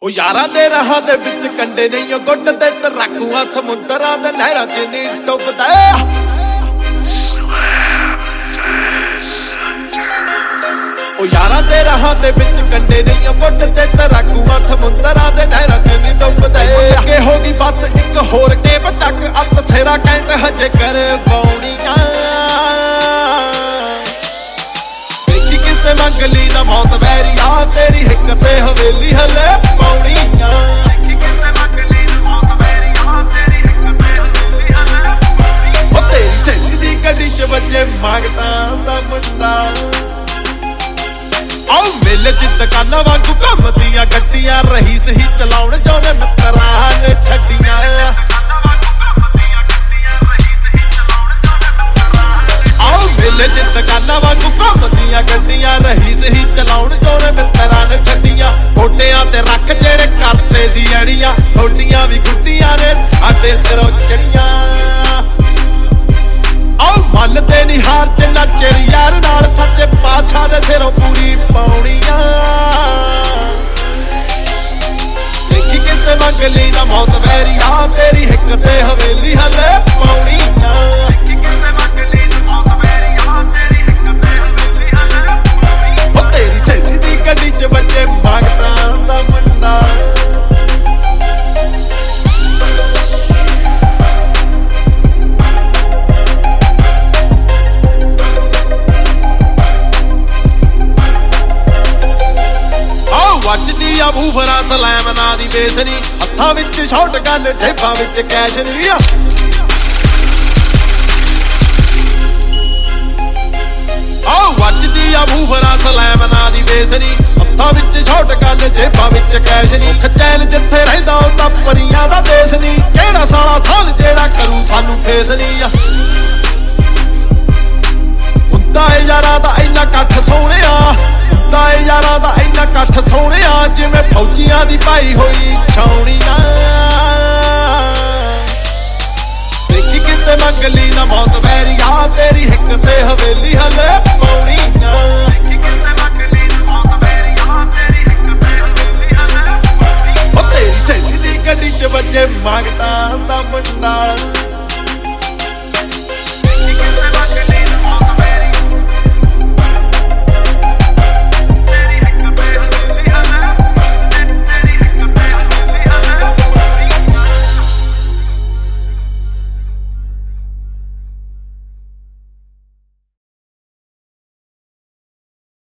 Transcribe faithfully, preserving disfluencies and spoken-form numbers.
ਉਹ ਯਾਰਾਂ ਦੇ ਰਾਹਾਂ ਦੇ ਵਿੱਚ ਕੰਡੇ ਨਹੀਂ ਗੁੱਟ ਤੇ ਤਰਾਕੂਆਂ ਸਮੁੰਦਰਾਂ ਦੇ ਨਹਿਰਾਂ ਚ ਨਹੀਂ ਡੁੱਬਦਾ। ਉਹ ਯਾਰਾਂ ਦੇ ਰਾਹਾਂ ਦੇ ਵਿੱਚ ਕੰਡੇ ਨਹੀਂ ਗੁੱਟ ਤੇ ਤਰਾਕੂਆਂ ਸਮੁੰਦਰਾਂ ਦੇ ਨਹਿਰਾਂ ਚ ਨਹੀਂ ਡੁੱਬਦਾ। ਅੱਗੇ ਹੋ ਗਈ ਬਸ ਇੱਕ ਹੋਰ ਟੇਪ ਤੱਕ ਅੱਤ ਸੇਰਾ ਕੈਂਟ ਹਜੇ ਕਰ ਪਾਉਣੀਆਂ। ਦੇਖੀ ਕਿਸੇ ਮੰਗਲੀ ਨਾ ਮੌਤ ਵੈਰੀਆ ਤੇਰੀ ਹਿੱਕ ਤੇ ਹਵੇਲੀ ਹਲੇ ਪਾਉਣੀਆਂ। ਦੇਖੀ ਕਿਸੇ ਮੰਗਲੀ ਨਾ ਮੌਤ ਵੈਰੀਆ ਤੇਰੀ ਹਿੱਕ ਤੇ ਹਵੇਲੀ ਹਲੇ ਪਾਉਣੀਆਂ। ਉਹ ਤੇਰੀ ਸਹੇਲੀ ਦੀ ਗੱਡੀ ਚ ਵੱਜੇ ਮੰਗਤਾਂ ਦਾ ਮੁੰਡਾ। ਆਓ ਮੇਲੇ ਚ ਦੁਕਾਨਾਂ ਵਾਂਗੂ ਘੁੰਮਦੀਆਂ ਗੱਡੀਆਂ ਰਹੀਸ ਹੀ ਚਲਾਉਣ ਚਾਹੁੰਦੇ ਮਿੱਤਰਾਂ ਨੇ ਛੱਡੀਆਂ। ਆਓ ਮੇਲੇ ਚ ਦੁਕਾਨਾਂ ਵਾਂਗੂ ਘੁੰਮਦੀਆਂ ਗੱਡੀਆਂ ਰਹੀਸ ਹੀ ਚਲਾਉਣ ਚਾਹੁੰਦੇ ਮਿੱਤਰਾਂ ਨੇ ਛੱਡੀਆਂ। ਥੋੜਿਆਂ ਤੇ ਰੱਖ ਜਿਹੜੇ ਕਰਦੇ ਸੀ ਅੜੀਆਂ ਥੋਡੀਆਂ ਵੀ ਗੁੱਡੀਆਂ ਨੇ ਸਾਡੇ ਸਿਰੋਂ ਚੜੀਆਂ। ਆਓ ਮਨ ਤੇ ਨਹੀਂ ਹਾਰ ਜਿੰਨਾ ਚਿਰ ਯਾਰ ਨਾਲ ਸੱਚੇ ਪਾਤਸ਼ਾਹ ਦੇ ਸਿਰੋਂ ਪੂਰੀ ਪਾਉਣੀਆਂ। ਦੇਖੀ ਕਿਸੇ ਮੰਗਲੀ ਨਾ ਮੌਤ ਵੈਰੀਆ ਤੇਰੀ ਹਿੱਕ ਤੇ ਹਵੇਲੀ ਹਲੇ ਪਾਉਣੀਆਂ। ਦੇਖੀ ਕਿਸੇ ਮੰਗਲੀ ਨਾ ਮੌਤ ਵੈਰੀਆ ਤੇਰੀ ਹਿੱਕ ਤੇ ਹਵੇਲੀ ਹਲੇ ਪਾਉਣੀਆਂ। ਉਹ ਤੇਰੀ ਸਹੇਲੀ ਦੀ ਗੱਡੀ ਚ ਵੱਜੇ ਮੰਗਤਾਂ ਦਾ ਮੁੰਡਾ। ਵੱਜਦੀ ਆ ਬੂਫਰਾਂ ਸਲੈਮ ਨਾਂ ਦੀ ਬੇਸਨੀ ਹੱਥਾਂ ਵਿੱਚ ਸ਼ਾਟ ਗਨ ਜੇਬਾਂ ਵਿੱਚ ਕੈਸ਼ ਨਹੀਂ ਆ। ਆਹ ਵੱਜਦੀ ਆ ਬੂਫਰਾਂ ਸਲੈਮ ਨਾਂ ਦੀ ਬੇਸਨੀ ਹੱਥਾਂ ਵਿੱਚ ਸ਼ਾਟ ਗਨ ਜੇਬਾਂ ਵਿੱਚ ਕੈਸ਼ ਨਹੀਂ। ਖਚੈਲ ਜਿੱਥੇ ਰਹਿੰਦਾ ਉਹ ਤਾਂ ਪਰੀਆਂ ਦਾ ਦੇਸ਼ ਨਹੀਂ। ਕਿਹੜਾ ਸਾਲਾ ਸਾਲ ਜਿਹੜਾ ਕਰੂ ਸਾਨੂੰ ਫੇਸ ਨਹੀਂ ਆ। ਹੁੰਦਾ ਏ ਯਾਰਾਂ ਦਾ ਇੰਨਾ ਇਕੱਠ ਸੋਹਣਿਆ ਹੁੰਦਾ ਏ ਯਾਰਾਂ ਦਾ ਇੰਨਾ ਇਕੱਠ ਸੋਹਣਿਆ ਜਿਵੇਂ ਫੌਜੀਆਂ ਦੀ ਪਾਈ ਹੋਈ ਛਾਉਣੀਆਂ। ਦੇਖੀ ਕਿਤੇ ਮੰਗਲੀ ਨਾ ਮੌਤ ਵੈਰੀਆ ਤੇਰੀ ਹਿੱਕ ਤੇ ਹਵੇਲੀ ਹਲੇ ਪਾਉਣੀਆਂ।